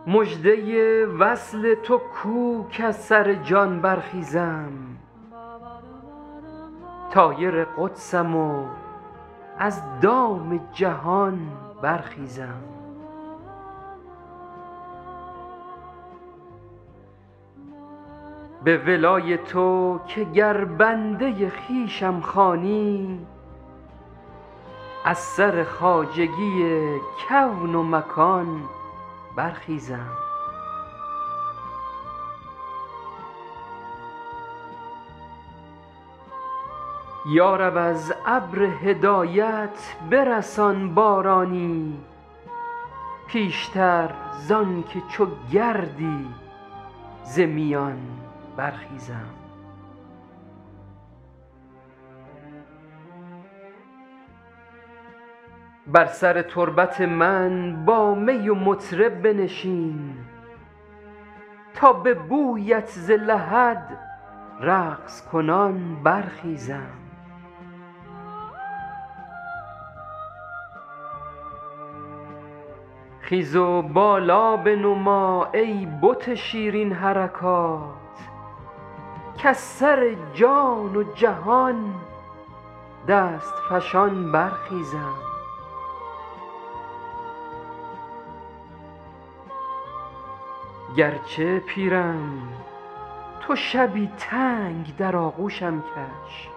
مژده وصل تو کو کز سر جان برخیزم، طایر قدسم و از دام جهان برخیزم. به ولای تو که گر بنده خویشم خوانی، از سر خواجگی کون و مکان برخیزم. یا رب از ابر هدایت برسان بارانی، پیشتر زان که چو گردی ز میان برخیزم. بر سر تربت من با می و مطرب بنشین، تا به بویت ز لحد رقص کنان برخیزم. خیز و بالا بنما ای بت شیرین حرکات، کز سر جان و جهان دست فشان برخیزم. گرچه پیرم تو شبی تنگ در آغوشم کش،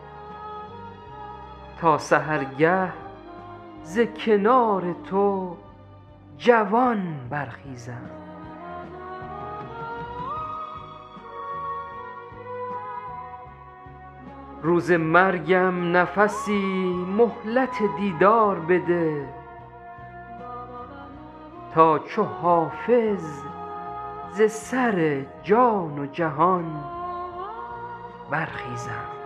تا سحرگه ز کنار تو جوان برخیزم. روز مرگم نفسی مهلت دیدار بده، تا چو حافظ ز سر جان و جهان برخیزم.